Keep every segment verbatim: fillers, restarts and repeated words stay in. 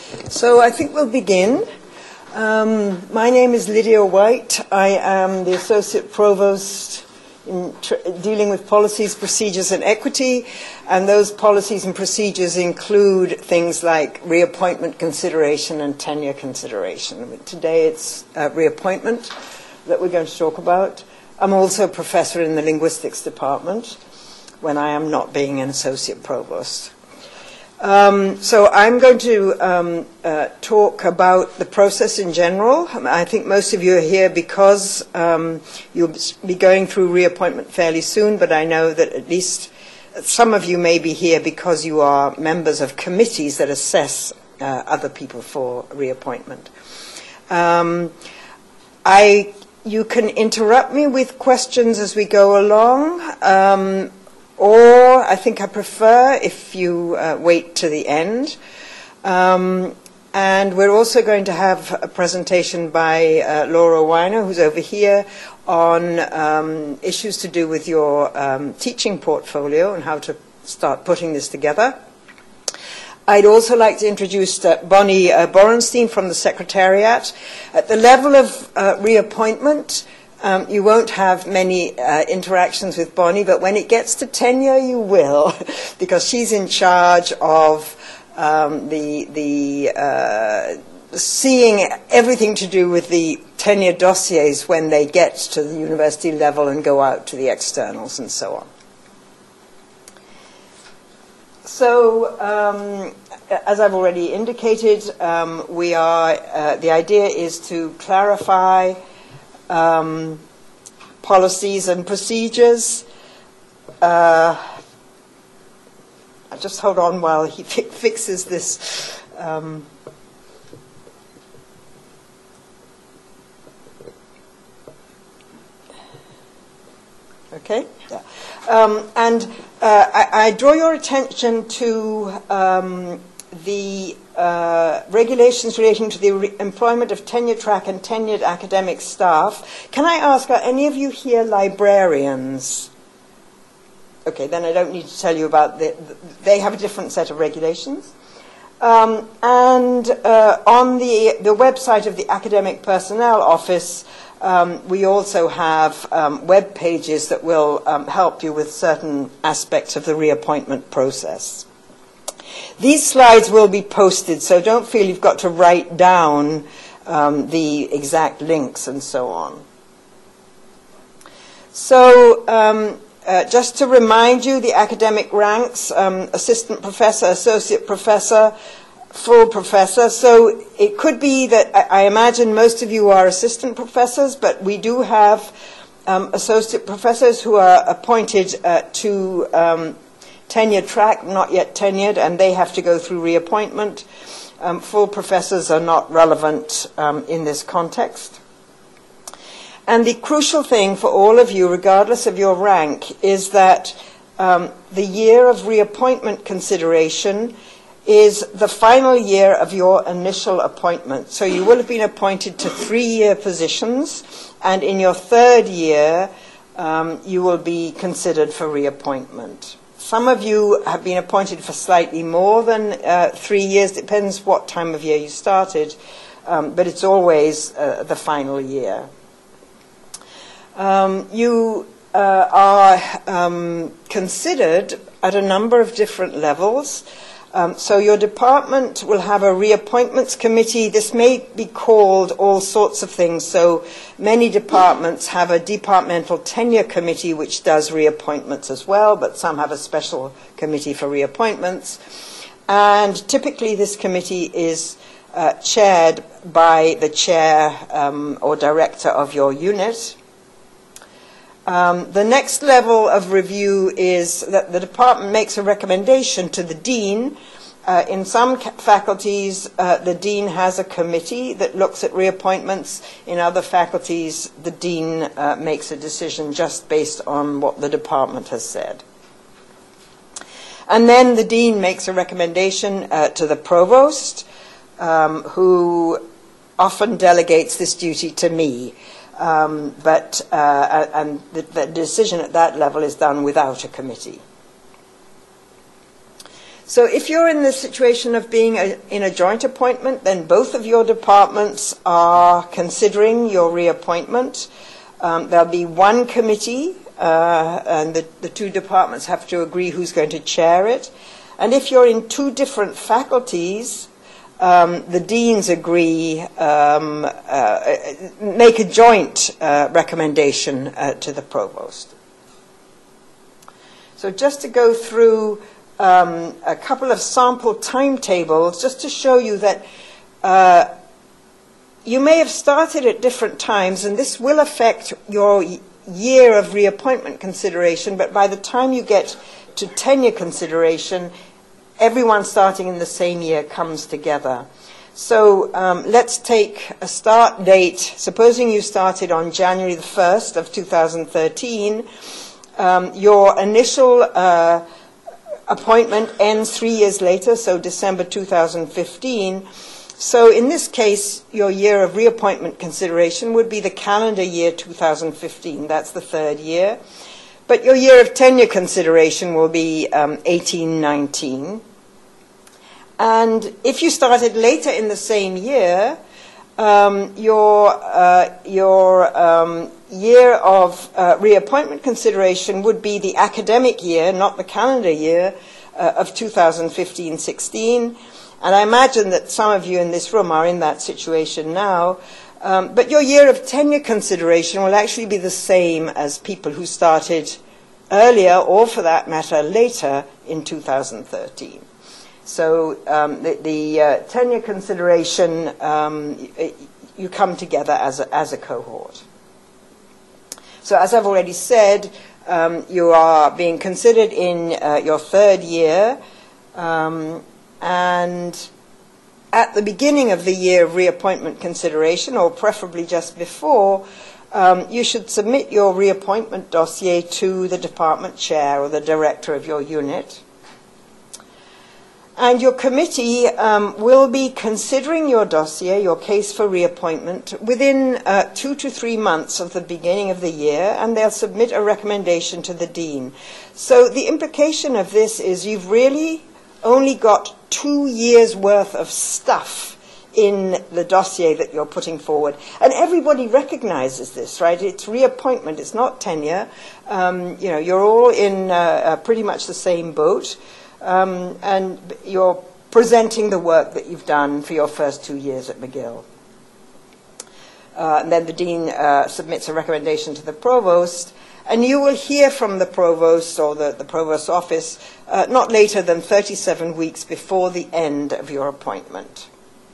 So I think we'll begin. Um, my name is Lydia White. I am the Associate Provost in tr dealing with policies, procedures and equity, and those policies and procedures include things like reappointment consideration and tenure consideration. Today it's uh, reappointment that we're going to talk about. I'm also a professor in the linguistics department when I am not being an Associate Provost. Um, so I'm going to um, uh, talk about the process in general. I think most of you are here because um, you'll be going through reappointment fairly soon, but I know that at least some of you may be here because you are members of committees that assess uh, other people for reappointment. Um, I, you can interrupt me with questions as we go along. Um, Or I think I prefer if you uh, wait to the end. Um, and we're also going to have a presentation by uh, Laura Weiner, who's over here, on um, issues to do with your um, teaching portfolio and how to start putting this together. I'd also like to introduce uh, Bonnie uh, Borenstein from the Secretariat. At the level of uh, reappointment, Um, you won't have many uh, interactions with Bonnie, but when it gets to tenure, you will, because she's in charge of um, the, the uh, seeing everything to do with the tenure dossiers when they get to the university level and go out to the externals and so on. So, um, as I've already indicated, um, we are, uh, the idea is to clarify Um, policies and procedures. Uh, I'll just hold on while he fi fixes this. Um, okay? Yeah. Um, and uh, I, I draw your attention to um, the Uh, regulations relating to the re employment of tenure track and tenured academic staff. Can I ask, are any of you here librarians? Okay, then I don't need to tell you about the, they have a different set of regulations. Um, and uh, on the, the website of the Academic Personnel Office, um, we also have um, web pages that will um, help you with certain aspects of the reappointment process. These slides will be posted, so don't feel you've got to write down um, the exact links and so on. So um, uh, just to remind you, the academic ranks, um, assistant professor, associate professor, full professor. So it could be that, I, I imagine most of you are assistant professors, but we do have um, associate professors who are appointed uh, to um, tenure track, not yet tenured, and they have to go through reappointment. Um, full professors are not relevant um, in this context. And the crucial thing for all of you, regardless of your rank, is that um, the year of reappointment consideration is the final year of your initial appointment. So you will have been appointed to three-year positions, and in your third year, um, you will be considered for reappointment. Some of you have been appointed for slightly more than uh, three years. Depends what time of year you started, um, but it's always uh, the final year. Um, you uh, are um, considered at a number of different levels. Um, so your department will have a reappointments committee. This may be called all sorts of things. So many departments have a departmental tenure committee which does reappointments as well, but some have a special committee for reappointments. And typically this committee is uh, chaired by the chair um, or director of your unit. Um, the next level of review is that the department makes a recommendation to the dean. Uh, in some faculties, uh, the dean has a committee that looks at reappointments. In other faculties, the dean uh, makes a decision just based on what the department has said. And then the dean makes a recommendation uh, to the provost, um, who often delegates this duty to me. Um, but uh, and the, the decision at that level is done without a committee. So if you're in the situation of being a, in a joint appointment, then both of your departments are considering your reappointment. Um, there'll be one committee, uh, and the, the two departments have to agree who's going to chair it. And if you're in two different faculties, um, the deans agree, um, uh, make a joint uh, recommendation uh, to the provost. So just to go through um, a couple of sample timetables, just to show you that uh, you may have started at different times, and this will affect your year of reappointment consideration, but by the time you get to tenure consideration, everyone starting in the same year comes together. So um, let's take a start date. Supposing you started on January the first of two thousand thirteen, um, your initial uh, appointment ends three years later, so December two thousand fifteen. So in this case, your year of reappointment consideration would be the calendar year two thousand fifteen. That's the third year. But your year of tenure consideration will be um, eighteen nineteen. And if you started later in the same year, um, your, uh, your um, year of uh, reappointment consideration would be the academic year, not the calendar year, uh, of two thousand fifteen sixteen. And I imagine that some of you in this room are in that situation now. Um, but your year of tenure consideration will actually be the same as people who started earlier, or for that matter, later in two thousand thirteen. So um, the, the uh, tenure consideration, um, you come together as a, as a cohort. So as I've already said, um, you are being considered in uh, your third year, um, and at the beginning of the year of reappointment consideration, or preferably just before, um, you should submit your reappointment dossier to the department chair or the director of your unit. And your committee um, will be considering your dossier, your case for reappointment, within uh, two to three months of the beginning of the year, and they'll submit a recommendation to the dean. So the implication of this is you've really only got two years' worth of stuff in the dossier that you're putting forward. And everybody recognizes this, right? It's reappointment, it's not tenure. Um, you know, you're all in uh, uh, pretty much the same boat. Um, and you're presenting the work that you've done for your first two years at McGill. Uh, and then the dean uh, submits a recommendation to the provost, and you will hear from the provost or the, the provost's office uh, not later than thirty-seven weeks before the end of your appointment.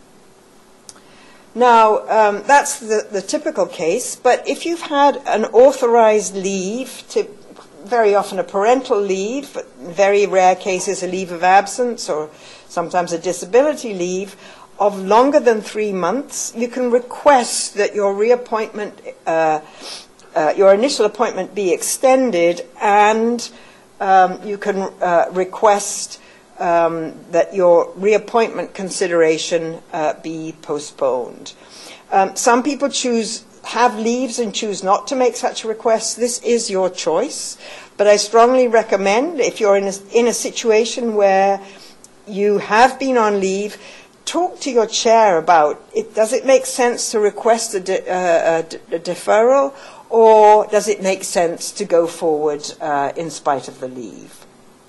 Now, um, that's the, the typical case, but if you've had an authorized leave, to, very often a parental leave, but in very rare cases a leave of absence or sometimes a disability leave, of longer than three months, you can request that your reappointment, uh, uh, your initial appointment be extended, and um, you can uh, request um, that your reappointment consideration uh, be postponed. Um, some people choose have leaves and choose not to make such a request. This is your choice, but I strongly recommend, if you're in a, in a situation where you have been on leave, talk to your chair about it. Does it make sense to request a, de, uh, a, a deferral, or does it make sense to go forward uh, in spite of the leave?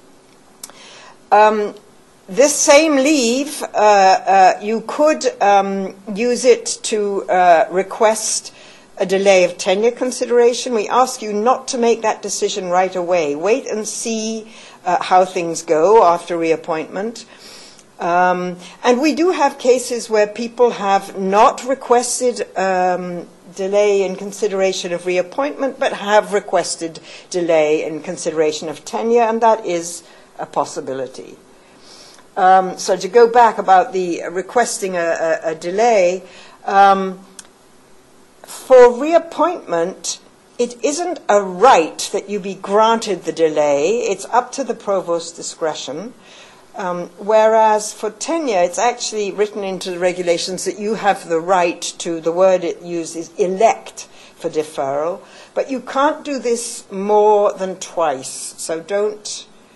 Um, this same leave, uh, uh, you could um, use it to uh, request a delay of tenure consideration. We ask you not to make that decision right away. Wait and see uh, how things go after reappointment. Um, and we do have cases where people have not requested um, delay in consideration of reappointment, but have requested delay in consideration of tenure, and that is a possibility. Um, so to go back about the requesting a, a, a delay, um, for reappointment, it isn't a right that you be granted the delay. It's up to the provost's discretion. Um, whereas for tenure, it's actually written into the regulations that you have the right to, the word it uses, elect for deferral. But you can't do this more than twice. So don't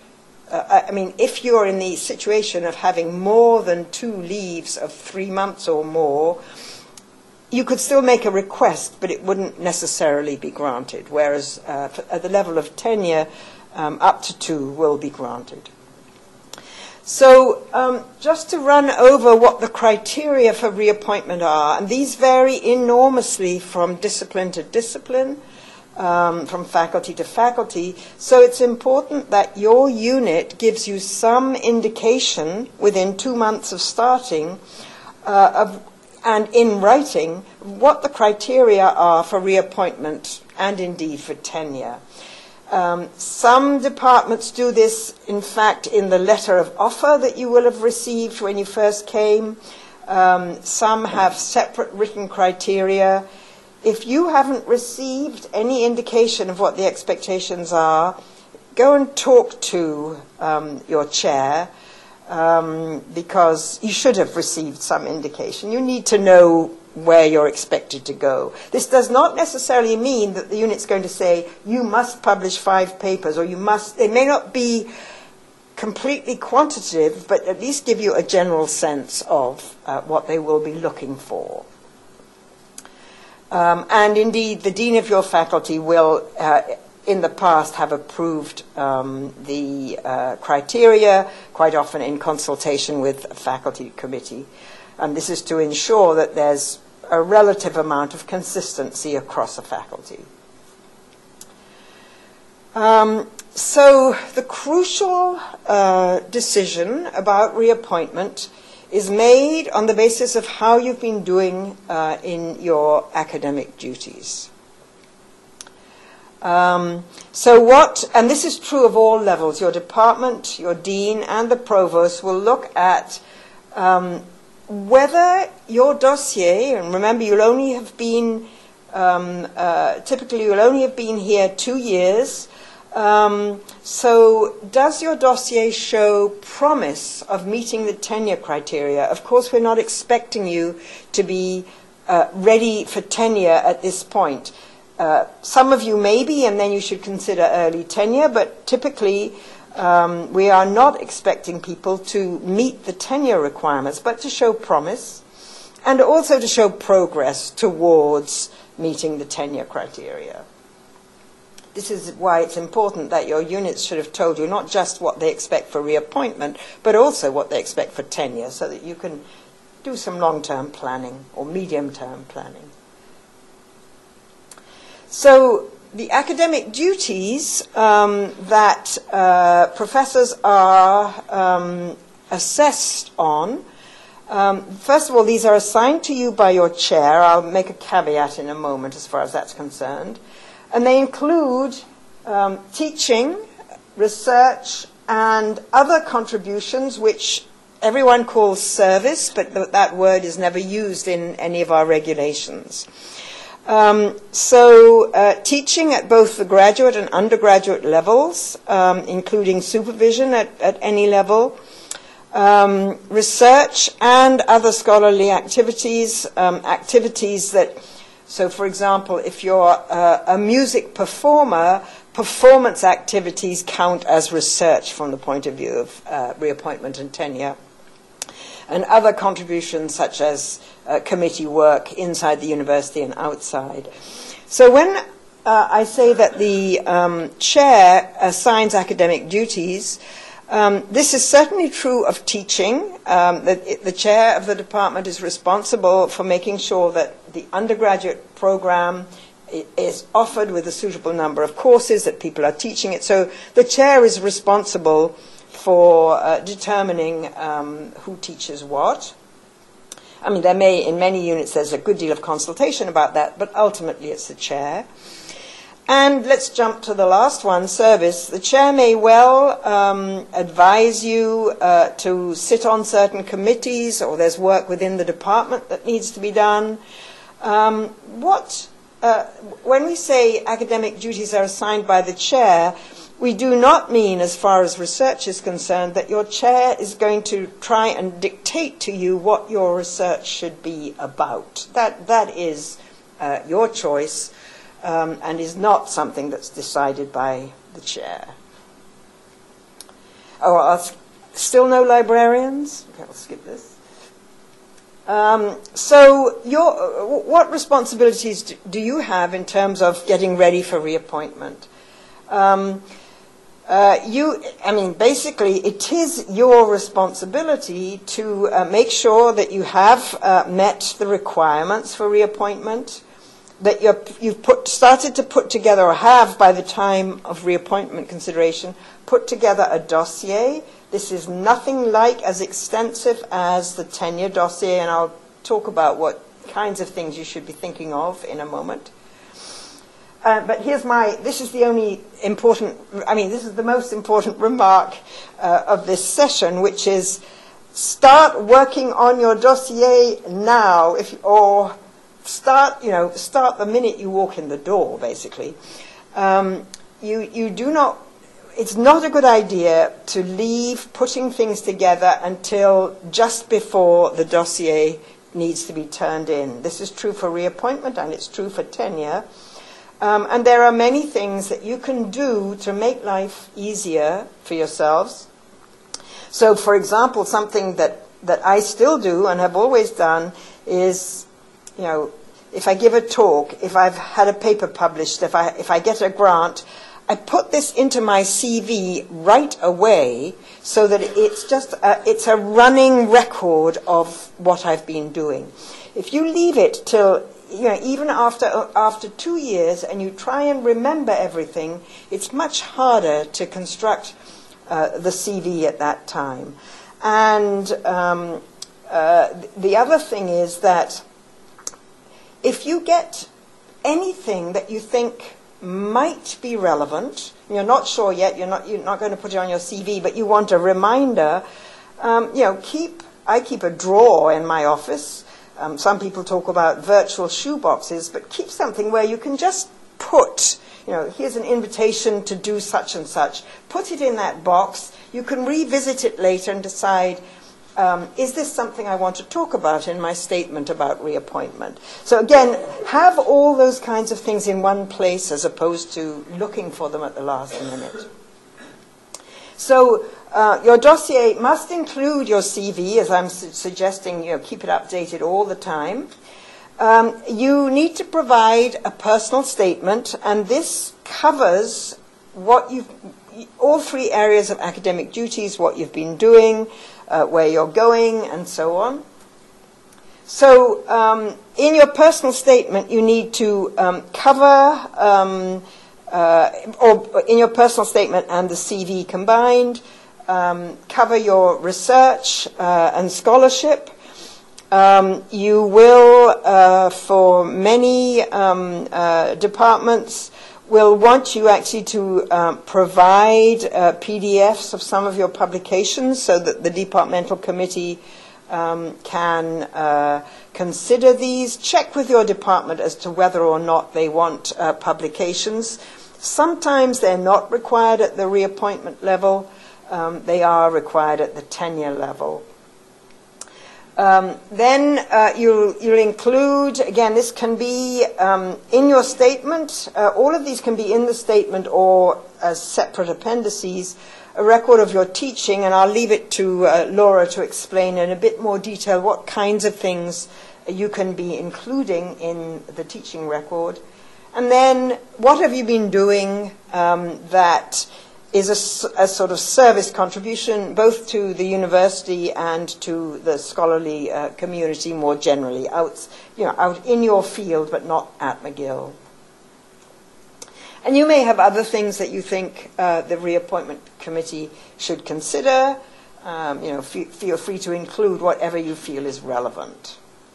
uh, I mean, if you're in the situation of having more than two leaves of three months or more, you could still make a request, but it wouldn't necessarily be granted, whereas uh, at the level of tenure, um, up to two will be granted. So um, just to run over what the criteria for reappointment are, and these vary enormously from discipline to discipline, um, from faculty to faculty, so it's important that your unit gives you some indication within two months of starting uh, of, and in writing what the criteria are for reappointment and indeed for tenure. Um, some departments do this, in fact, in the letter of offer that you will have received when you first came. Um, some have separate written criteria. If you haven't received any indication of what the expectations are, go and talk to um, your chair, um, because you should have received some indication. You need to know where you're expected to go. This does not necessarily mean that the unit's going to say, you must publish five papers, or you must, they may not be completely quantitative, but at least give you a general sense of uh, what they will be looking for. Um, and indeed, the dean of your faculty will, uh, in the past, have approved um, the uh, criteria, quite often in consultation with a faculty committee. And this is to ensure that there's a relative amount of consistency across a faculty. Um, so the crucial uh, decision about reappointment is made on the basis of how you've been doing uh, in your academic duties. Um, so what, and this is true of all levels, your department, your dean, and the provost will look at um, whether your dossier, and remember you'll only have been, um, uh, typically you'll only have been here two years, um, so does your dossier show promise of meeting the tenure criteria? Of course, we're not expecting you to be uh, ready for tenure at this point. Uh, some of you may be, and then you should consider early tenure, but typically Um, we are not expecting people to meet the tenure requirements, but to show promise and also to show progress towards meeting the tenure criteria. This is why it's important that your units should have told you not just what they expect for reappointment, but also what they expect for tenure, so that you can do some long-term planning or medium-term planning. So the academic duties um, that uh, professors are um, assessed on, um, first of all, these are assigned to you by your chair. I'll make a caveat in a moment as far as that's concerned. And they include um, teaching, research, and other contributions, which everyone calls service, but th- that word is never used in any of our regulations. Um, so uh, teaching at both the graduate and undergraduate levels, um, including supervision at, at any level, um, research and other scholarly activities, um, activities that, so for example, if you're uh, a music performer, performance activities count as research from the point of view of uh, reappointment and tenure. And other contributions such as uh, committee work inside the university and outside. So when uh, I say that the um, chair assigns academic duties, um, this is certainly true of teaching. Um, the, the chair of the department is responsible for making sure that the undergraduate program is offered with a suitable number of courses, that people are teaching it. So the chair is responsible for uh, determining um, who teaches what. I mean, there may, in many units, there's a good deal of consultation about that, but ultimately it's the chair. And let's jump to the last one, service. The chair may well um, advise you uh, to sit on certain committees, or there's work within the department that needs to be done. Um, what, uh, when we say academic duties are assigned by the chair, we do not mean, as far as research is concerned, that your chair is going to try and dictate to you what your research should be about. That, that is uh, your choice um, and is not something that's decided by the chair. oh, I'll, still no librarians? Okay, I'll skip this. Um, so your, what responsibilities do, do you have in terms of getting ready for reappointment? Um, Uh, you, I mean, basically, it is your responsibility to uh, make sure that you have uh, met the requirements for reappointment, that you're, you've put, started to put together, or have by the time of reappointment consideration, put together a dossier. This is nothing like as extensive as the tenure dossier, and I'll talk about what kinds of things you should be thinking of in a moment. Uh, but here's my, this is the only important, I mean, this is the most important remark uh, of this session, which is start working on your dossier now, if you, or start, you know, start the minute you walk in the door, basically. Um, you, you do not, it's not a good idea to leave putting things together until just before the dossier needs to be turned in. This is true for reappointment and it's true for tenure. Um, and there are many things that you can do to make life easier for yourselves. So, for example, something that, that I still do and have always done is, you know, if I give a talk, if I've had a paper published, if I, if I get a grant, I put this into my C V right away so that it's just a, it's a running record of what I've been doing. If you leave it till, you know, even after after two years, and you try and remember everything, it's much harder to construct uh, the C V at that time. And um, uh, the other thing is that if you get anything that you think might be relevant, you're not sure yet, you're not you're not going to put it on your C V, but you want a reminder, um, you know, keep I keep a drawer in my office. Um, some people talk about virtual shoeboxes, but keep something where you can just put, you know, here's an invitation to do such and such. Put it in that box. You can revisit it later and decide, um, is this something I want to talk about in my statement about reappointment? So again, have all those kinds of things in one place as opposed to looking for them at the last minute. So uh, your dossier must include your C V, as I'm su suggesting, you know, keep it updated all the time. Um, you need to provide a personal statement, and this covers what you've, all three areas of academic duties, what you've been doing, uh, where you're going, and so on. So um, in your personal statement, you need to um, cover um, Uh, or in your personal statement and the C V combined, um, cover your research uh, and scholarship. Um, you will, uh, for many um, uh, departments, will want you actually to uh, provide uh, P D Fs of some of your publications so that the departmental committee um, can uh, consider these. Check with your department as to whether or not they want uh, publications. Sometimes they're not required at the reappointment level. Um, they are required at the tenure level. Um, then uh, you'll, you'll include, again, this can be um, in your statement. Uh, all of these can be in the statement or as separate appendices, a record of your teaching, and I'll leave it to uh, Laura to explain in a bit more detail what kinds of things you can be including in the teaching record. And then, what have you been doing um, that is a, a sort of service contribution both to the university and to the scholarly uh, community more generally, out, you know, out in your field but not at McGill. And you may have other things that you think uh, the reappointment committee should consider. Um, you know, f feel free to include whatever you feel is relevant.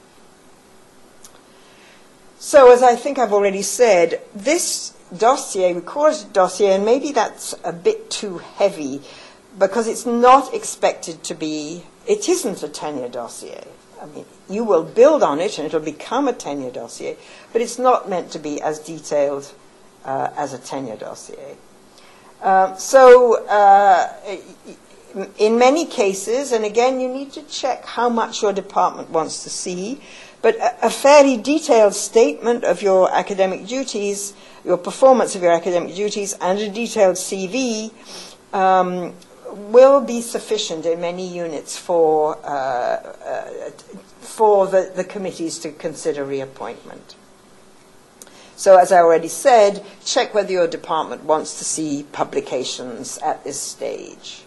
So, as I think I've already said, this dossier, we call it a dossier, and maybe that's a bit too heavy because it's not expected to be, it isn't a tenure dossier. I mean, you will build on it and it'll become a tenure dossier, but it's not meant to be as detailed uh, as a tenure dossier. Uh, so, uh, in many cases, and again, you need to check how much your department wants to see, but a, a fairly detailed statement of your academic duties, your performance of your academic duties, and a detailed C V um, will be sufficient in many units for, uh, uh, for the, the committees to consider reappointment. So as I already said, check whether your department wants to see publications at this stage.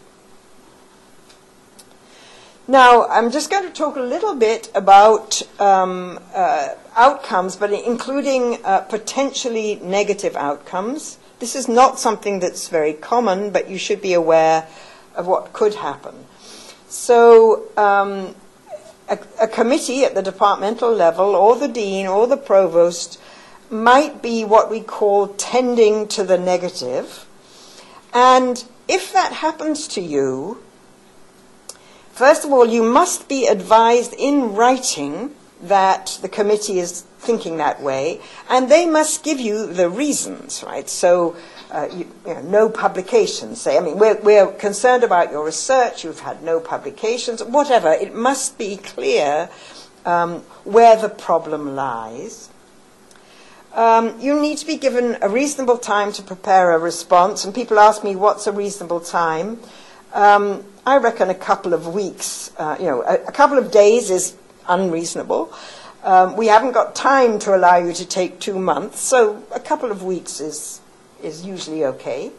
Now, I'm just going to talk a little bit about um, uh, outcomes, but including uh, potentially negative outcomes. This is not something that's very common, but you should be aware of what could happen. So um, a, a committee at the departmental level, or the dean, or the provost, might be what we call tending to the negative. And if that happens to you, first of all, you must be advised in writing that the committee is thinking that way, and they must give you the reasons, right? So uh, you, you know, no publications, say, I mean, we're, we're concerned about your research, you've had no publications, whatever. It must be clear um, where the problem lies. Um, you need to be given a reasonable time to prepare a response, and people ask me, what's a reasonable time? Um, I reckon a couple of weeks, uh, you know, a, a couple of days is unreasonable. Um, we haven't got time to allow you to take two months, so a couple of weeks is, is usually okay.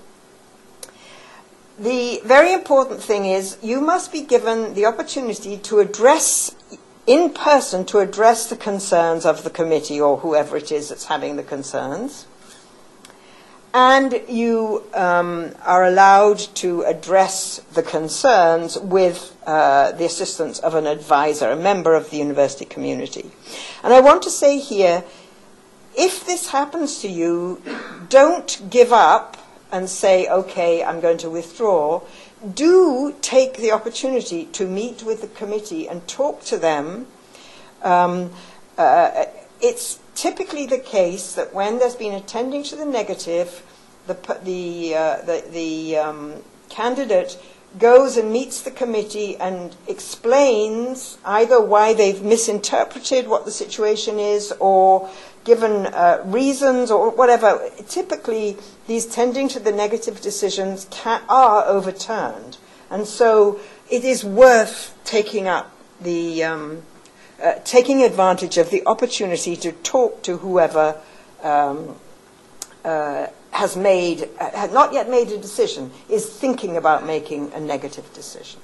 The very important thing is you must be given the opportunity to address in person to address the concerns of the committee or whoever it is that's having the concerns. And you um, are allowed to address the concerns with uh, the assistance of an advisor, a member of the university community. And I want to say here, if this happens to you, don't give up and say, okay, I'm going to withdraw. Do take the opportunity to meet with the committee and talk to them. Um, uh, it's typically the case that when there's been a tending to the negative, the, the, uh, the, the um, candidate goes and meets the committee and explains either why they've misinterpreted what the situation is or given uh, reasons or whatever. Typically, these tending to the negative decisions can, are overturned. And so it is worth taking up the, um, uh, taking advantage of the opportunity to talk to whoever um, uh, has made, uh, has not yet made a decision, is thinking about making a negative decision.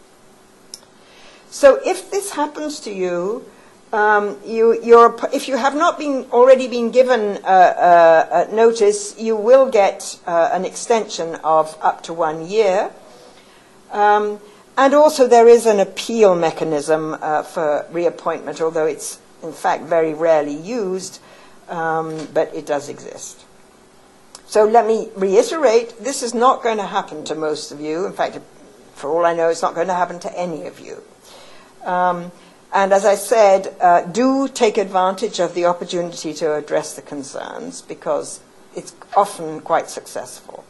So if this happens to you, Um, you, you're, if you have not been already been given uh, uh, a notice, you will get uh, an extension of up to one year. Um, and also there is an appeal mechanism uh, for reappointment, although it's in fact very rarely used, um, but it does exist. So let me reiterate, this is not going to happen to most of you. In fact, for all I know, it's not going to happen to any of you. Um, And as I said, uh, do take advantage of the opportunity to address the concerns because it's often quite successful.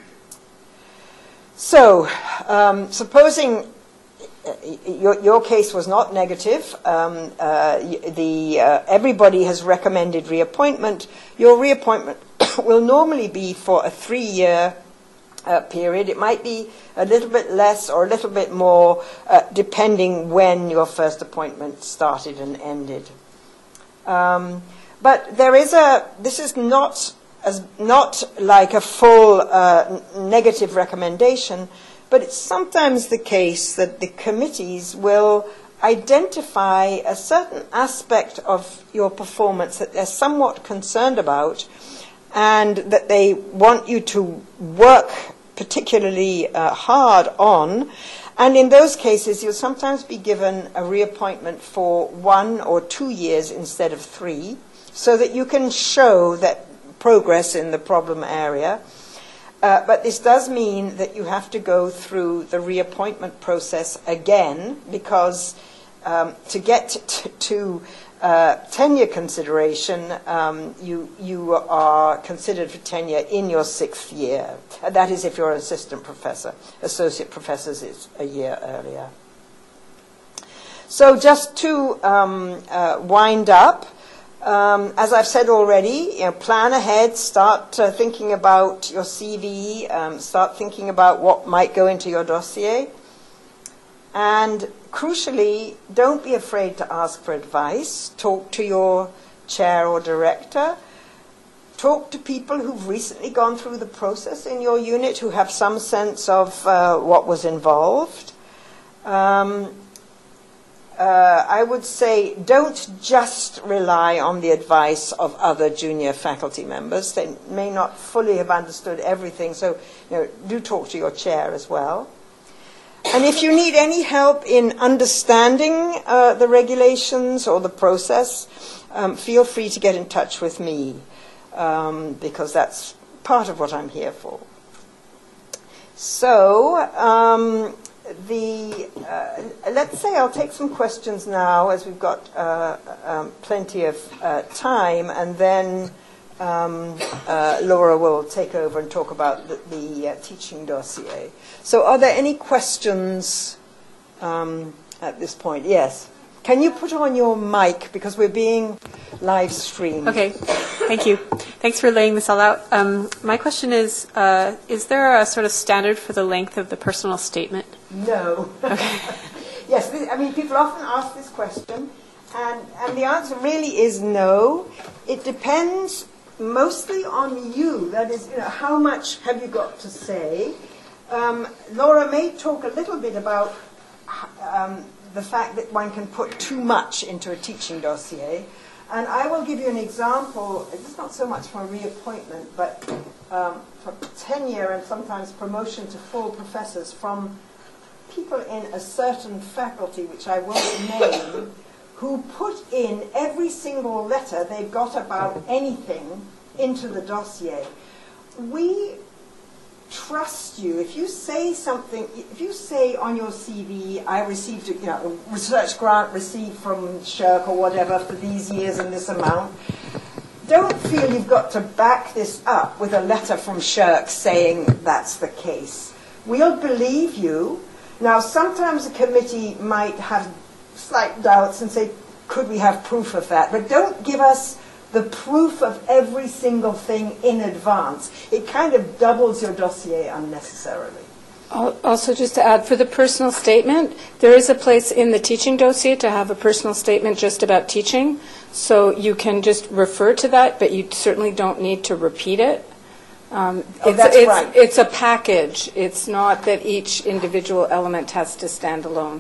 So, um, supposing your, your case was not negative, um, uh, the, uh, everybody has recommended reappointment, your reappointment will normally be for a three-year Uh, period. It might be a little bit less or a little bit more, uh, depending when your first appointment started and ended. Um, but there is a. This is not as not like a full uh, negative recommendation, but it's sometimes the case that the committees will identify a certain aspect of your performance that they're somewhat concerned about, and that they want you to work particularly uh, hard on. And in those cases, you'll sometimes be given a reappointment for one or two years instead of three, so that you can show that progress in the problem area. Uh, but this does mean that you have to go through the reappointment process again, because um, to get to, to uh, tenure consideration, um, you, you are considered for tenure in your sixth year. That is if you're an assistant professor. Associate professors is a year earlier. So just to um, uh, wind up, Um, as I've said already, you know, plan ahead, start uh, thinking about your C V, um, start thinking about what might go into your dossier. And crucially, don't be afraid to ask for advice. Talk to your chair or director. Talk to people who've recently gone through the process in your unit, who have some sense of uh, what was involved. Um, uh, I would say don't just rely on the advice of other junior faculty members. They may not fully have understood everything, so you know, do talk to your chair as well. And if you need any help in understanding uh, the regulations or the process, um, feel free to get in touch with me, um, because that's part of what I'm here for. So, um, the uh, let's say I'll take some questions now, as we've got uh, um, plenty of uh, time, and then um, uh, Laura will take over and talk about the, the uh, teaching dossier. So are there any questions um, at this point? Yes. Can you put on your mic, because we're being live streamed? Okay, thank you. Thanks for laying this all out. Um, my question is, uh, is there a sort of standard for the length of the personal statement? No. Okay. Yes, I mean, people often ask this question, and, and the answer really is no. It depends mostly on you. That is, you know, how much have you got to say? Um, Laura may talk a little bit about um, the fact that one can put too much into a teaching dossier. And I will give you an example. It's not so much for reappointment, but um, for tenure and sometimes promotion to full professors from people in a certain faculty, which I won't name, who put in every single letter they've got about anything into the dossier. We trust you. If you say something, if you say on your C V, I received a, you know, a research grant received from SSHRC or whatever for these years and this amount, don't feel you've got to back this up with a letter from SSHRC saying that's the case. We'll believe you. Now, sometimes a committee might have slight doubts and say, could we have proof of that? But don't give us the proof of every single thing in advance. It kind of doubles your dossier unnecessarily. Also, just to add, for the personal statement, there is a place in the teaching dossier to have a personal statement just about teaching. So you can just refer to that, but you certainly don't need to repeat it. Um, oh, it's, that's it's, right. It's a package. It's not that each individual element has to stand alone.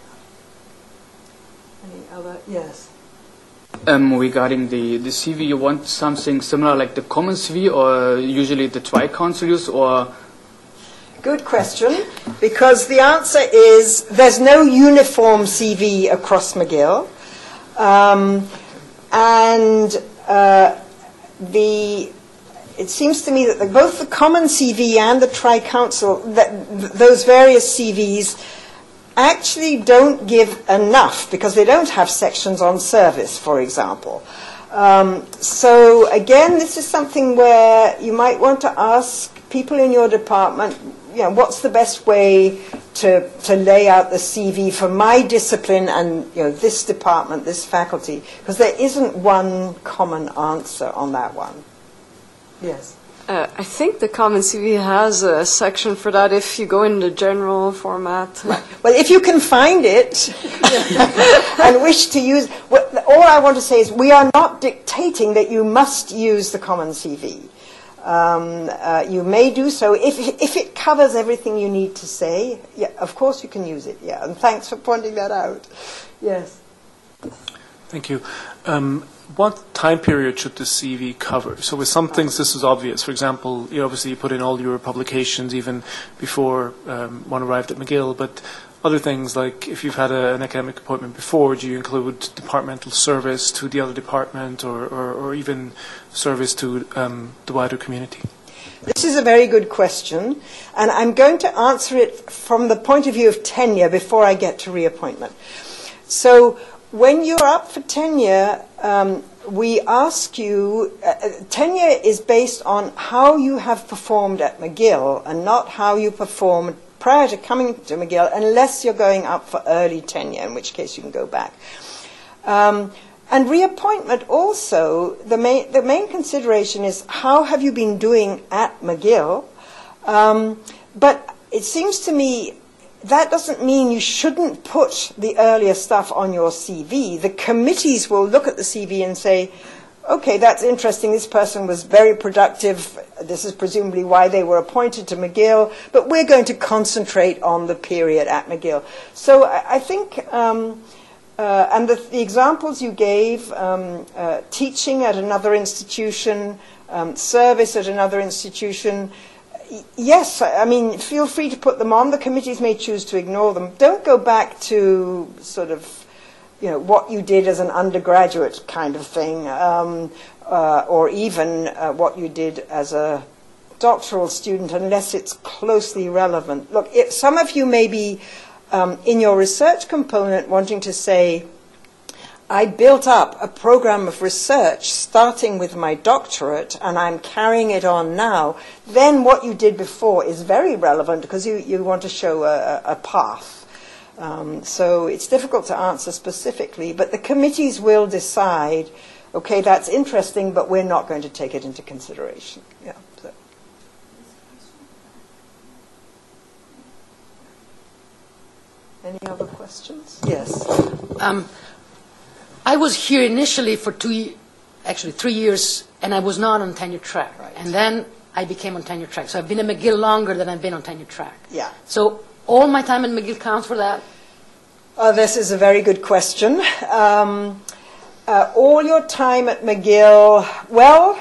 Any other? Yes. Um, regarding the, the C V, you want something similar like the common C V or usually the Tri-Council use, or? Good question, because the answer is there's no uniform C V across McGill. Um, and uh, the it seems to me that the, both the common C V and the Tri-Council, that th those various C Vs actually don't give enough, because they don't have sections on service, for example. Um, so again, this is something where you might want to ask people in your department, you know, what's the best way to, to lay out the C V for my discipline and, you know, this department, this faculty, because there isn't one common answer on that one. Yes. Uh, I think the Common C V has a section for that if you go in the general format. Right. Well, if you can find it and wish to use, well, all I want to say is we are not dictating that you must use the Common C V. Um, uh, you may do so if, if it covers everything you need to say. Yeah, of course you can use it. Yeah, and thanks for pointing that out. Yes. Thank you. Um, what time period should the C V cover? So with some things this is obvious. For example, you obviously you put in all your publications even before um, one arrived at McGill, but other things like if you've had a, an academic appointment before, do you include departmental service to the other department, or, or, or even service to um, the wider community? This is a very good question, and I'm going to answer it from the point of view of tenure before I get to reappointment. So when you're up for tenure, um, we ask you, uh, tenure is based on how you have performed at McGill and not how you performed prior to coming to McGill, unless you're going up for early tenure, in which case you can go back. Um, And reappointment also, the main, the main consideration is how have you been doing at McGill? Um, but it seems to me that doesn't mean you shouldn't put the earlier stuff on your C V. The committees will look at the C V and say, okay, that's interesting, this person was very productive, this is presumably why they were appointed to McGill, but we're going to concentrate on the period at McGill. So I, I think, um, uh, and the, the examples you gave, um, uh, teaching at another institution, um, service at another institution, yes, I mean, feel free to put them on. The committees may choose to ignore them. Don't go back to sort of, you know, what you did as an undergraduate kind of thing, um, uh, or even uh, what you did as a doctoral student, unless it's closely relevant. Look, it, some of you may be um, in your research component wanting to say, I built up a program of research starting with my doctorate and I'm carrying it on now. Then what you did before is very relevant because you, you want to show a, a path. Um, so it's difficult to answer specifically, but the committees will decide, okay, that's interesting, but we're not going to take it into consideration. Yeah. So. Any other questions? Yes. Um, I was here initially for two, actually three years, and I was not on tenure track. Right. And then I became on tenure track. So I've been at McGill longer than I've been on tenure track. Yeah. So all my time at McGill counts for that? Oh, this is a very good question. Um, uh, all your time at McGill, well,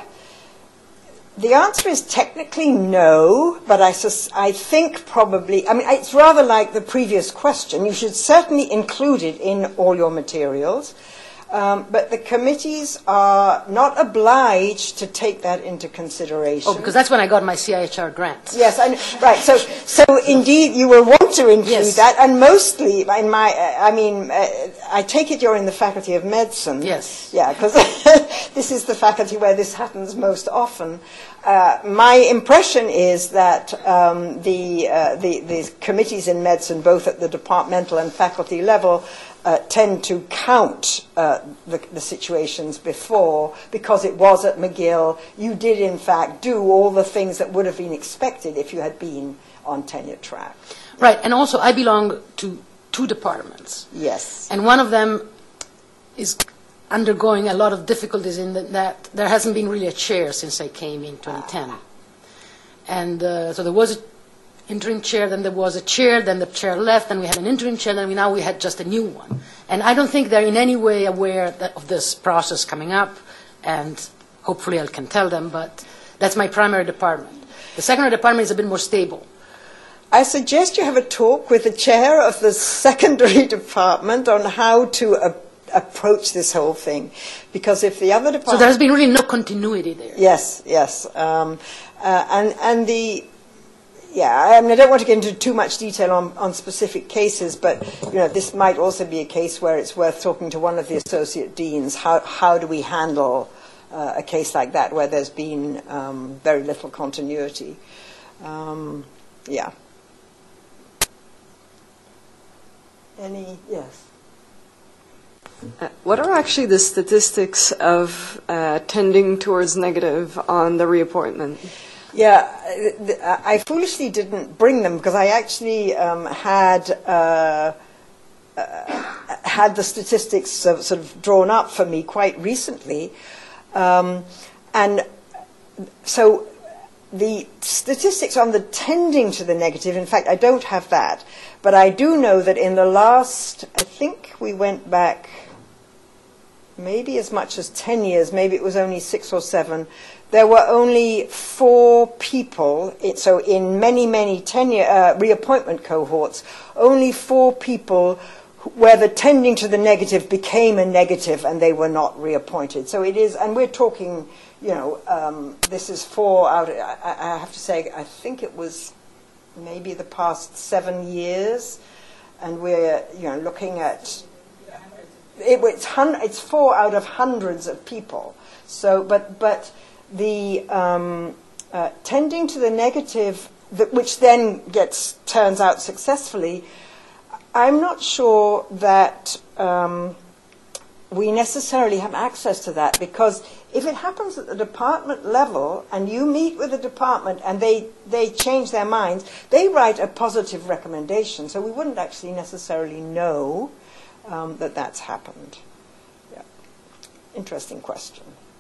the answer is technically no, but I, sus- I think probably, I mean, it's rather like the previous question. You should certainly include it in all your materials. Um, but the committees are not obliged to take that into consideration. Oh, because that's when I got my C I H R grant. Yes, I, right. So, so indeed, you will want to include yes. that, and mostly, in my, uh, I mean, uh, I take it you're in the Faculty of Medicine. Yes. Yeah, because this is the faculty where this happens most often. Uh, my impression is that um, the, uh, the the committees in medicine, both at the departmental and faculty level, Uh, tend to count uh, the, the situations before, because it was at McGill. You did, in fact, do all the things that would have been expected if you had been on tenure track. Right, and also I belong to two departments. Yes. And one of them is undergoing a lot of difficulties in the, that there hasn't been really a chair since I came in twenty ten. Ah. And uh, so there was a interim chair, then there was a chair, then the chair left, then we had an interim chair, then we, now we had just a new one. And I don't think they're in any way aware that, of this process coming up, and hopefully I can tell them, but that's my primary department. The secondary department is a bit more stable. I suggest you have a talk with the chair of the secondary department on how to uh, approach this whole thing, because if the other department... So there's been really no continuity there. Yes, yes. Um, uh, and, and the... Yeah, I mean, I don't want to get into too much detail on, on specific cases, but you know, this might also be a case where it's worth talking to one of the associate deans. How how do we handle uh, a case like that where there's been um, very little continuity? Um, yeah. Any yes. Uh, what are actually the statistics of uh, tending towards negative on the reappointment? Yeah, I foolishly didn't bring them because I actually um, had uh, uh, had the statistics sort of, sort of drawn up for me quite recently, um, and so the statistics on the tending to the negative. In fact, I don't have that, but I do know that in the last, I think we went back maybe as much as ten years, maybe it was only six or seven. There were only four people, it, so in many, many tenure, uh, reappointment cohorts, only four people where the tending to the negative became a negative and they were not reappointed. So it is, and we're talking, you know, um, this is four out, I, I have to say, I think it was maybe the past seven years, and we're, you know, looking at, it, it's, hun- it's four out of hundreds of people. So, but, but, the um, uh, tending to the negative, that, which then gets turns out successfully, I'm not sure that um, we necessarily have access to that, because if it happens at the department level and you meet with the department and they, they change their minds, they write a positive recommendation. So we wouldn't actually necessarily know um, that that's happened. Yeah. Interesting question.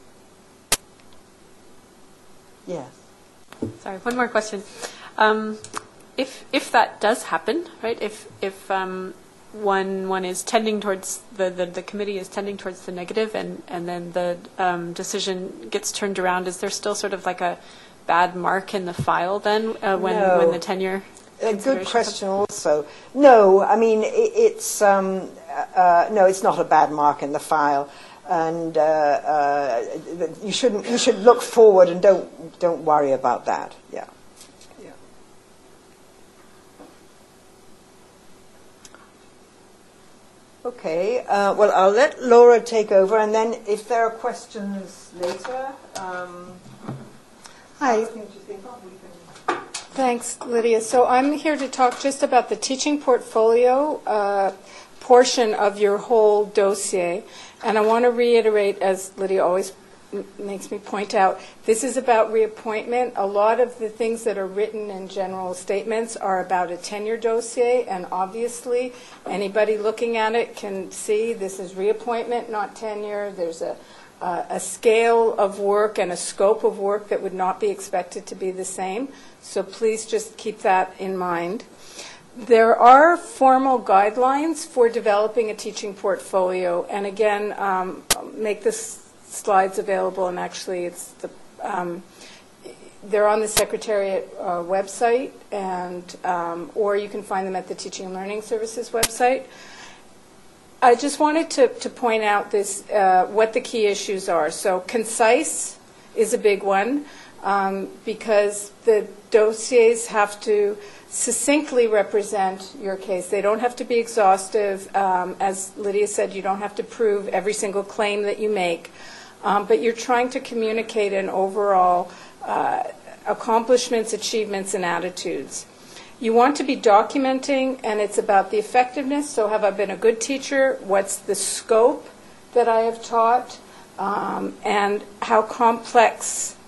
Yes. Sorry, one more question. Um, if if that does happen, right? If if um, one one is tending towards the, the, the committee is tending towards the negative, and and then the um, decision gets turned around, is there still sort of like a bad mark in the file then uh, when No. when the tenure? A good question also. No, I mean, it, it's, um, uh, no, it's not a bad mark in the file. And uh, uh, you shouldn't, you should look forward and don't, don't worry about that. Yeah. Yeah. Okay, uh, well, I'll let Laura take over, and then if there are questions later, um, Hi. something to think of, we can... Thanks, Lydia. So I'm here to talk just about the teaching portfolio uh, portion of your whole dossier. And I want to reiterate, as Lydia always m- makes me point out, this is about reappointment. A lot of the things that are written in general statements are about a tenure dossier, and obviously anybody looking at it can see this is reappointment, not tenure. There's a Uh, a scale of work and a scope of work that would not be expected to be the same. So please just keep that in mind. There are formal guidelines for developing a teaching portfolio. And again, um, I'll make the s- slides available, and actually it's the, um, they're on the Secretariat uh, website, and um, or you can find them at the Teaching and Learning Services website. I just wanted to, to point out this, uh, what the key issues are. So concise is a big one, um, because the dossiers have to succinctly represent your case. They don't have to be exhaustive. Um, as Lydia said, you don't have to prove every single claim that you make, um, but you're trying to communicate an overall uh, accomplishments, achievements, and attitudes. You want to be documenting, and it's about the effectiveness. So have I been a good teacher? What's the scope that I have taught? Um, and how complex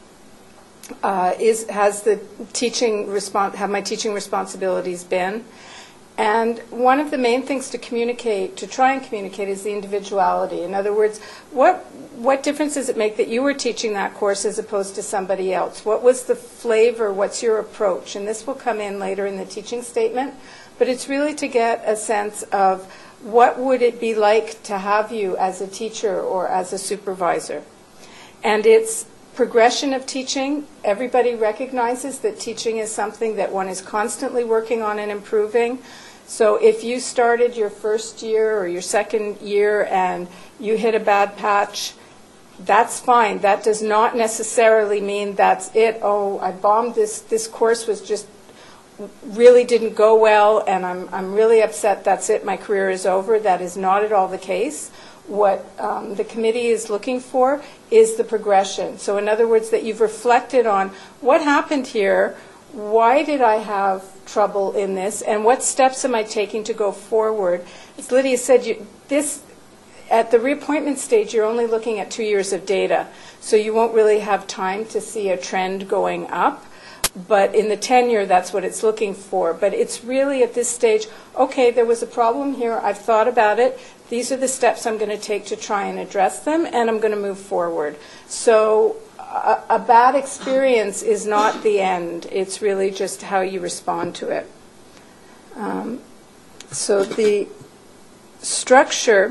uh, is has the teaching respons- have my teaching responsibilities been? And one of the main things to communicate, to try and communicate, is the individuality. In other words, what what difference does it make that you were teaching that course as opposed to somebody else? What was the flavor? What's your approach? And this will come in later in the teaching statement. But it's really to get a sense of what would it be like to have you as a teacher or as a supervisor. And it's progression of teaching. Everybody recognizes that teaching is something that one is constantly working on and improving. So if you started your first year or your second year and you hit a bad patch, that's fine. That does not necessarily mean that's it. Oh, I bombed this. This course was just really didn't go well, and I'm I'm really upset. That's it. My career is over. That is not at all the case. What um, the committee is looking for is the progression. So in other words, that you've reflected on what happened here, why did I have trouble in this, and what steps am I taking to go forward? As Lydia said, you, this at the reappointment stage, you're only looking at two years of data, so you won't really have time to see a trend going up. But in the tenure, that's what it's looking for. But it's really at this stage, okay, there was a problem here. I've thought about it. These are the steps I'm going to take to try and address them, and I'm going to move forward. So a, a bad experience is not the end. It's really just how you respond to it. Um, so the structure,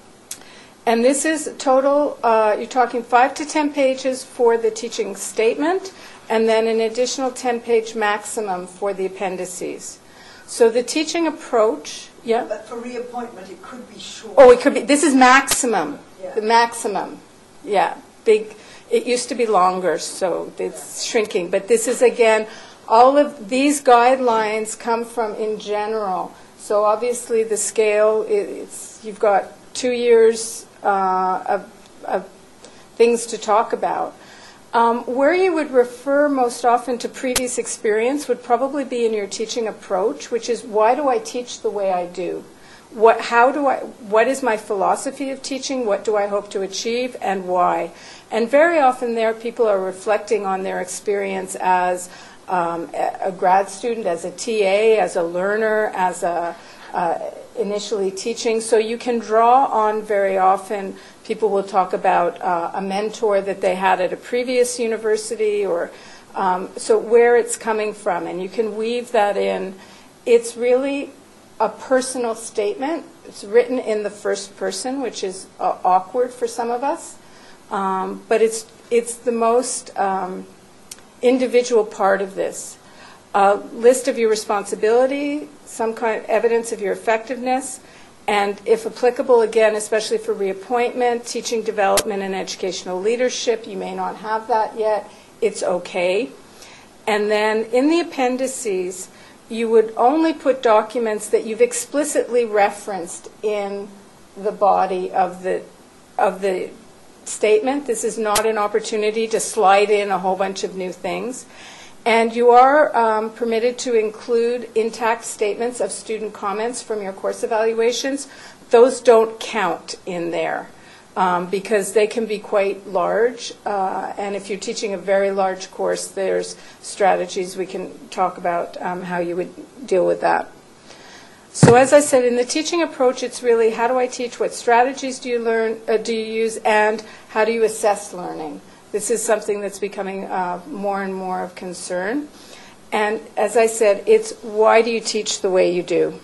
and this is total, uh, you're talking five to ten pages for the teaching statement, and then an additional ten-page maximum for the appendices. So the teaching approach, yeah? But for reappointment, it could be short. Oh, it could be, this is maximum, Yeah. the maximum, yeah, big. It used to be longer, so it's shrinking. But this is, again, all of these guidelines come from in general. So obviously the scale, it's, you've got two years uh, of, of things to talk about. Um, where you would refer most often to previous experience would probably be in your teaching approach, which is, why do I teach the way I do? what, how do I, what is my philosophy of teaching? What do I hope to achieve, and why? And very often there, people are reflecting on their experience as um, a a grad student, as a T A, as a learner, as a uh, initially teaching. So you can draw on very often. People will talk about uh, a mentor that they had at a previous university, or um, so where it's coming from, and you can weave that in. It's really a personal statement. It's written in the first person, which is uh, awkward for some of us, um, but it's it's the most um, individual part of this. A list of your responsibility, some kind of evidence of your effectiveness, and if applicable, again, especially for reappointment, teaching development and educational leadership, you may not have that yet, it's okay. And then in the appendices, you would only put documents that you've explicitly referenced in the body of the of the statement. This is not an opportunity to slide in a whole bunch of new things. And you are um, permitted to include intact statements of student comments from your course evaluations. Those don't count in there um, because they can be quite large. Uh, and if you're teaching a very large course, there's strategies we can talk about um, how you would deal with that. So as I said, in the teaching approach, it's really how do I teach, what strategies do you learn, uh, do you use, and how do you assess learning? This is something that's becoming uh, more and more of concern. And as I said, it's why do you teach the way you do?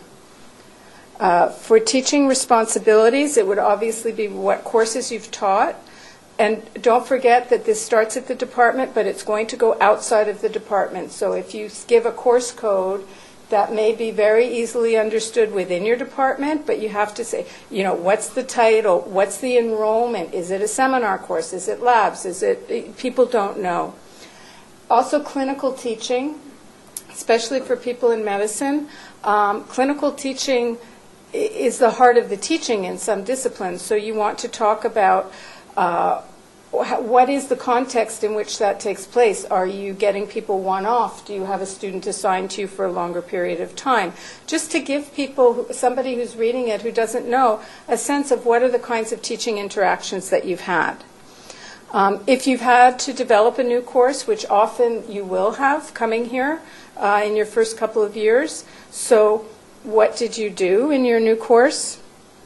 Uh, for teaching responsibilities, it would obviously be what courses you've taught. And don't forget that this starts at the department, but it's going to go outside of the department. So if you give a course code, that may be very easily understood within your department, but you have to say, you know, what's the title? What's the enrollment? Is it a seminar course? Is it labs? Is it, people don't know. Also, clinical teaching, especially for people in medicine. Um, clinical teaching is the heart of the teaching in some disciplines, so you want to talk about uh, what is the context in which that takes place? Are you getting people one-off? Do you have a student assigned to you for a longer period of time? Just to give people, somebody who's reading it who doesn't know, a sense of what are the kinds of teaching interactions that you've had. Um, if you've had to develop a new course, which often you will have coming here uh, in your first couple of years, so what did you do in your new course?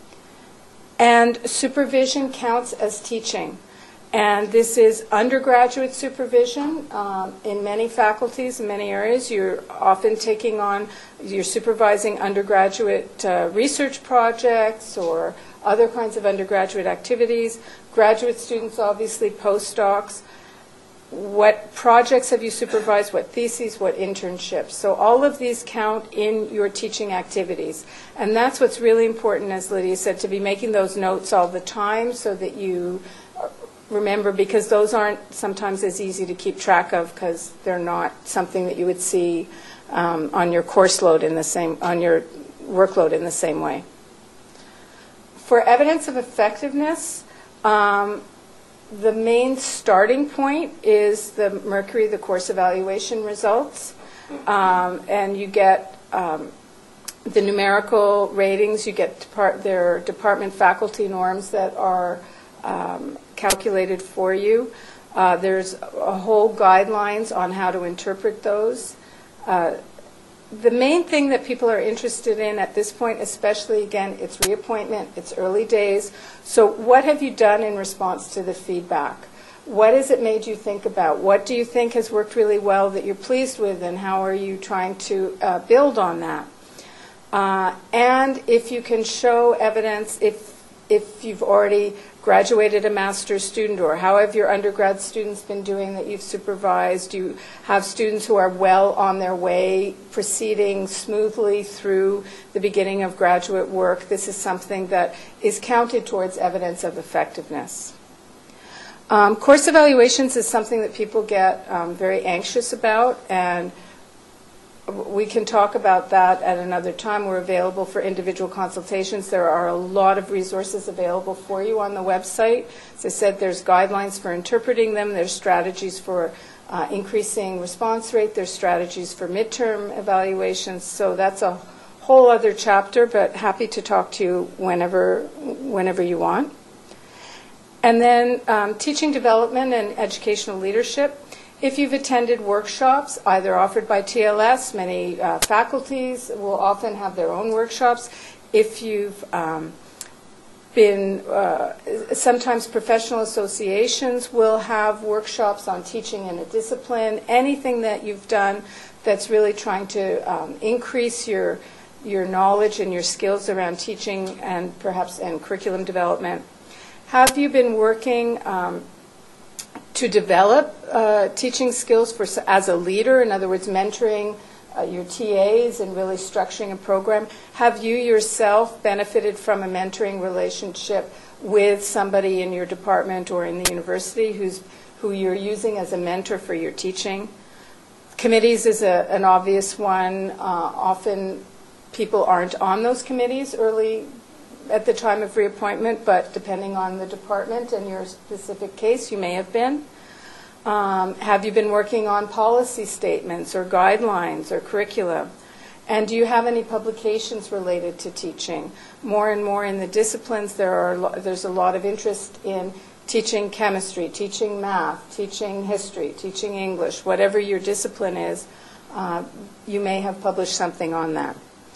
And supervision counts as teaching. And this is undergraduate supervision. Um, in many faculties, in many areas, you're often taking on, you're supervising undergraduate uh, research projects or other kinds of undergraduate activities. Graduate students, obviously, postdocs. What projects have you supervised? What theses? What internships? So all of these count in your teaching activities. And that's what's really important, as Lydia said, to be making those notes all the time so that you remember, because those aren't sometimes as easy to keep track of because they're not something that you would see um, on your course load in the same, on your workload in the same way. For evidence of effectiveness, um, the main starting point is the Mercury, the course evaluation results, um, and you get um, the numerical ratings. You get depart- their department faculty norms that are um, calculated for you. Uh, there's a whole guidelines on how to interpret those. Uh, the main thing that people are interested in at this point, especially, again, it's reappointment, it's early days. So what have you done in response to the feedback? What has it made you think about? What do you think has worked really well that you're pleased with, and how are you trying to uh, build on that? Uh, and if you can show evidence, if if you've already graduated a master's student, or how have your undergrad students been doing that you've supervised? You have students who are well on their way, proceeding smoothly through the beginning of graduate work. This is something that is counted towards evidence of effectiveness. Um, course evaluations is something that people get um, very anxious about, and we can talk about that at another time. We're available for individual consultations. There are a lot of resources available for you on the website. As I said, there's guidelines for interpreting them. There's strategies for uh, increasing response rate. There's strategies for midterm evaluations. So that's a whole other chapter, but happy to talk to you whenever, whenever you want. And then um, teaching development and educational leadership. If you've attended workshops, either offered by T L S, many uh, faculties will often have their own workshops. If you've um, been, uh, sometimes professional associations will have workshops on teaching in a discipline. Anything that you've done that's really trying to um, increase your your knowledge and your skills around teaching and perhaps and curriculum development. Have you been working um, to develop uh, teaching skills for as a leader? In other words, mentoring uh, your T As and really structuring a program. Have you yourself benefited from a mentoring relationship with somebody in your department or in the university who's who you're using as a mentor for your teaching? Committees is a, an obvious one. Uh, often people aren't on those committees early at the time of reappointment, but depending on the department and your specific case, you may have been. Um, have you been working on policy statements or guidelines or curricula? And do you have any publications related to teaching? More and more in the disciplines, there are lo- there's a lot of interest in teaching chemistry, teaching math, teaching history, teaching English, whatever your discipline is, uh, you may have published something on that.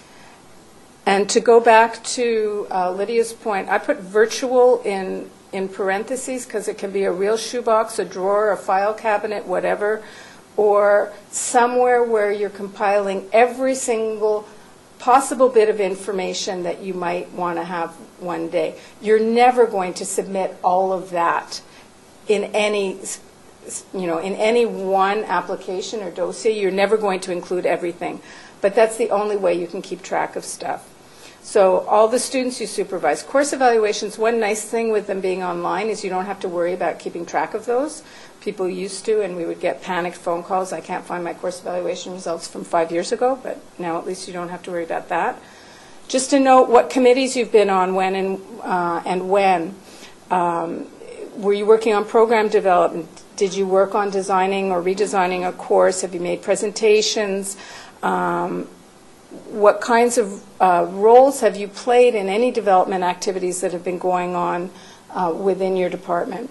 And to go back to uh, Lydia's point, I put virtual in, in parentheses because it can be a real shoebox, a drawer, a file cabinet, whatever, or somewhere where you're compiling every single possible bit of information that you might want to have one day. You're never going to submit all of that in any, you know, in any one application or dossier. You're never going to include everything. But that's the only way you can keep track of stuff. So all the students you supervise. Course evaluations, one nice thing with them being online is you don't have to worry about keeping track of those. People used to, and we would get panicked phone calls. I can't find my course evaluation results from five years ago, but now at least you don't have to worry about that. Just to note what committees you've been on when and, uh, and when. Um, were you working on program development? Did you work on designing or redesigning a course? Have you made presentations? Um, what kinds of uh, roles have you played in any development activities that have been going on uh, within your department?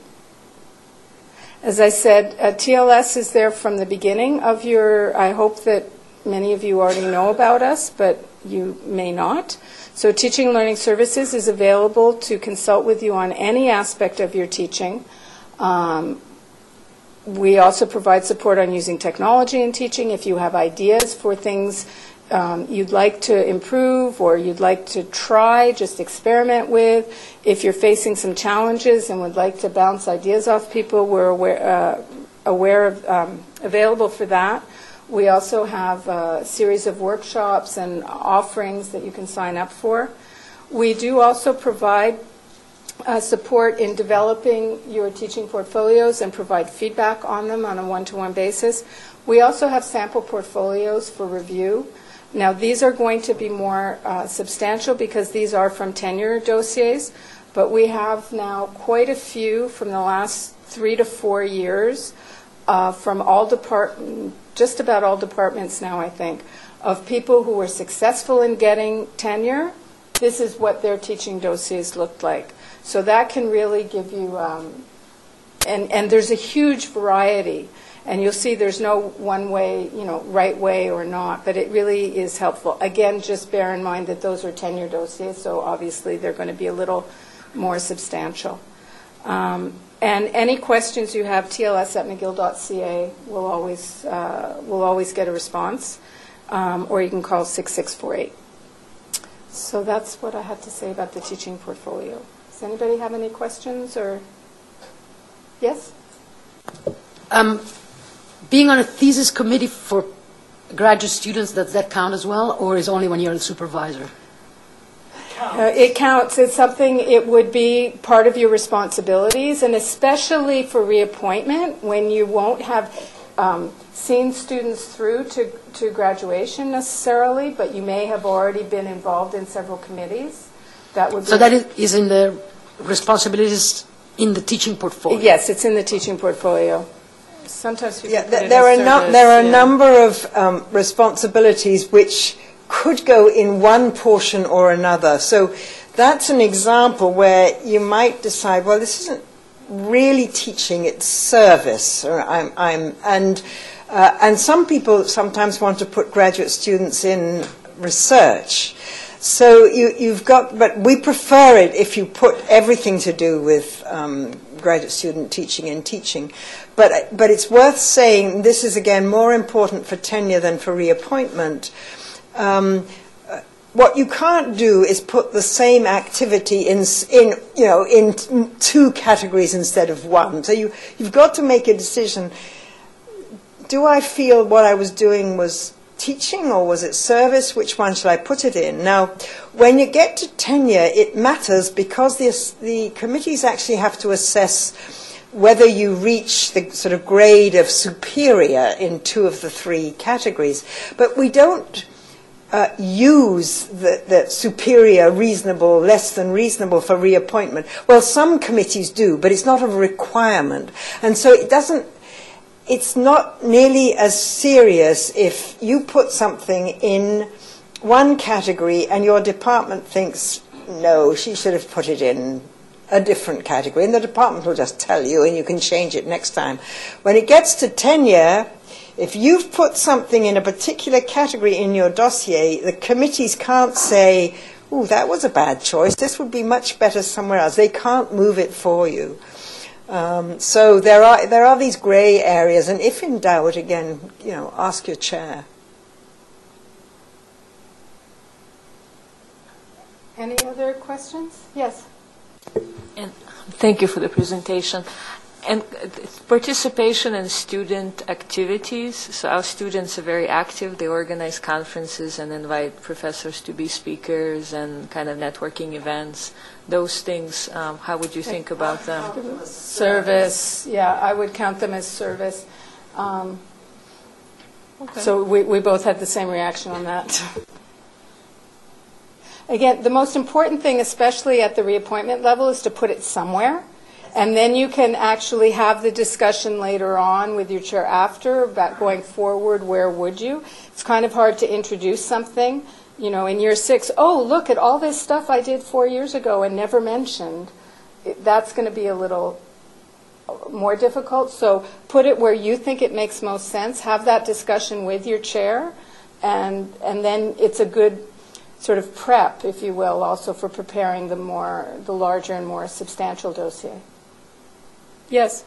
As I said, uh, T L S is there from the beginning of your, I hope that many of you already know about us, but you may not. So Teaching and Learning Services is available to consult with you on any aspect of your teaching. Um, we also provide support on using technology in teaching. If you have ideas for things um, you'd like to improve or you'd like to try, just experiment with. If you're facing some challenges and would like to bounce ideas off people, we're aware, uh, aware of, um, available for that. We also have a series of workshops and offerings that you can sign up for. We do also provide uh, support in developing your teaching portfolios and provide feedback on them on a one-to-one basis. We also have sample portfolios for review. Now, these are going to be more uh, substantial because these are from tenure dossiers, but we have now quite a few from the last three to four years uh, from all departments, just about all departments now, I think, of people who were successful in getting tenure. This is what their teaching dossiers looked like. So that can really give you, um, and, and there's a huge variety. And you'll see there's no one way, you know, right way or not, but it really is helpful. Again, just bear in mind that those are tenure dossiers, so obviously they're going to be a little more substantial. Um, and any questions you have, T L S at McGill dot C A will always, uh, will always get a response, um, or you can call six six four eight. So that's what I had to say about the teaching portfolio. Does anybody have any questions or? Yes? Um, being on a thesis committee for graduate students, does that count as well, or is only when you're a supervisor? Uh, it counts. It's something, it would be part of your responsibilities, and especially for reappointment, when you won't have um, seen students through to, to graduation necessarily, but you may have already been involved in several committees. That would be so that is in the responsibilities in the teaching portfolio? Yes, it's in the teaching portfolio. Sometimes people Yeah, put th- it there as are no, service, there are a yeah. number of um, responsibilities which could go in one portion or another. So that's an example where you might decide, well, this isn't really teaching, it's service. Or I'm, I'm, and, uh, and some people sometimes want to put graduate students in research. So you, you've got, but we prefer it if you put everything to do with um, graduate student teaching and teaching. But, but it's worth saying, this is again more important for tenure than for reappointment. Um, what you can't do is put the same activity in, in, you know, in two categories instead of one. So you, you've got to make a decision. Do I feel what I was doing was teaching or was it service? Which one should I put it in? Now, when you get to tenure, it matters because the, the committees actually have to assess whether you reach the sort of grade of superior in two of the three categories. But we don't uh, use the, the superior, reasonable, less than reasonable for reappointment. Well, some committees do, but it's not a requirement. And so it doesn't It's not nearly as serious if you put something in one category and your department thinks, no, she should have put it in a different category, and the department will just tell you and you can change it next time. When it gets to tenure, if you've put something in a particular category in your dossier, the committees can't say, oh, that was a bad choice, this would be much better somewhere else. They can't move it for you. Um, so there are there are these grey areas, and if in doubt, again, you know, ask your chair. Any other questions? Yes. And thank you for the presentation. And participation in student activities. So our students are very active. They organize conferences and invite professors to be speakers and kind of networking events. Those things, um, how would you think about them? Service, yeah, I would count them as service. Um, okay. So we, we both had the same reaction on that. Again, the most important thing, especially at the reappointment level, is to put it somewhere. And then you can actually have the discussion later on with your chair after about going forward, where would you? It's kind of hard to introduce something, you know, in year six, oh, look at all this stuff I did four years ago and never mentioned. It, that's going to be a little more difficult. So put it where you think it makes most sense. Have that discussion with your chair, and and then it's a good sort of prep, if you will, also for preparing the more, the larger and more substantial dossier. Yes?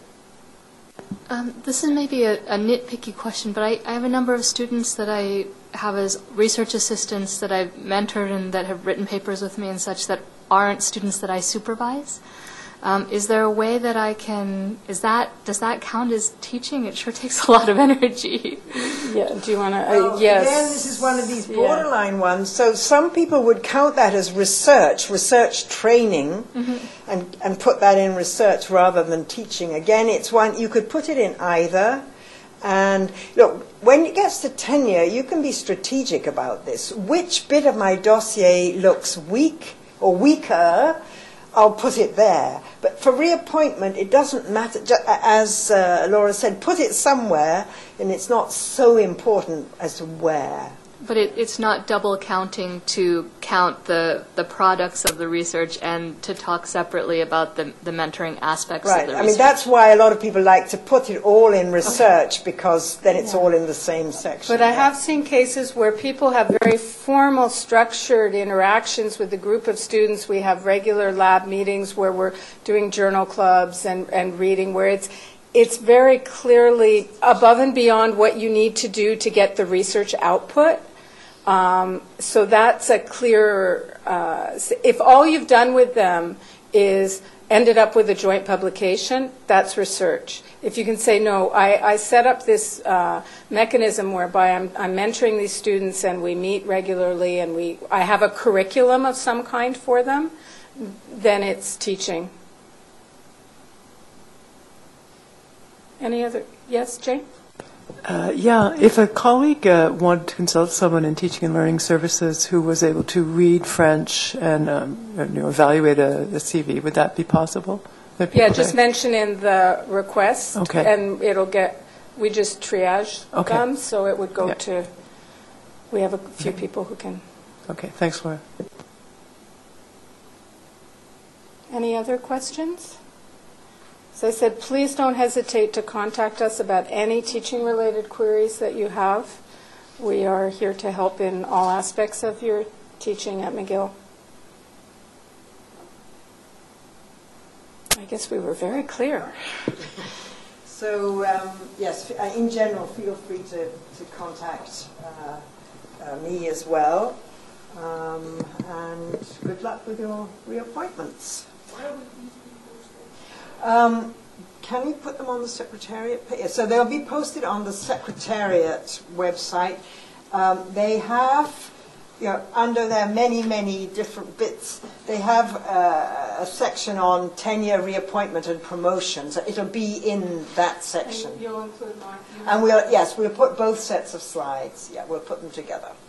Um, this is maybe a, a nitpicky question, but I, I have a number of students that I have as research assistants that I've mentored and that have written papers with me and such that aren't students that I supervise. Um, is there a way that I can, is that, does that count as teaching? It sure takes a lot of energy. Yeah, do you want to, uh, Well, yes. Again, this is one of these borderline yeah. ones. So some people would count that as research, research training, mm-hmm. and, and put that in research rather than teaching. Again, it's one, you could put it in either. And look, when it gets to tenure, you can be strategic about this. Which bit of my dossier looks weak or weaker? I'll put it there. But for reappointment, it doesn't matter. As uh, Laura said, put it somewhere, and it's not so important as to where. But it, it's not double counting to count the, the products of the research and to talk separately about the, the mentoring aspects right. of the I research. mean, that's why a lot of people like to put it all in research, okay. because then it's yeah. all in the same section. But I have seen cases where people have very formal, structured interactions with a group of students. We have regular lab meetings where we're doing journal clubs and, and reading, where it's it's very clearly above and beyond what you need to do to get the research output. Um, so that's a clear, uh, if all you've done with them is ended up with a joint publication, that's research. If you can say, no, I, I set up this uh, mechanism whereby I'm, I'm mentoring these students and we meet regularly and we, I have a curriculum of some kind for them, then it's teaching. Any other? Yes, Jane? Uh, yeah, if a colleague uh, wanted to consult someone in teaching and learning services who was able to read French and um, you know, evaluate a, a C V, would that be possible? Yeah, just there? mention in the request, okay. and it'll get, we just triage okay. them, so it would go yeah. to we have a few people who can. Okay, thanks, Laura. Any other questions? As I said, please don't hesitate to contact us about any teaching-related queries that you have. We are here to help in all aspects of your teaching at McGill. I guess we were very clear. So, um, yes, f- uh, in general, feel free to, to contact uh, uh, me as well. Um, and good luck with your reappointments. Um, can we put them on the Secretariat page? So they'll be posted on the Secretariat website. Um, they have, you know, under their many, many different bits, they have uh, a section on tenure, reappointment, and promotion. So it'll be in that section. And you'll include Mark. And we'll, yes, we'll put both sets of slides. Yeah, we'll put them together.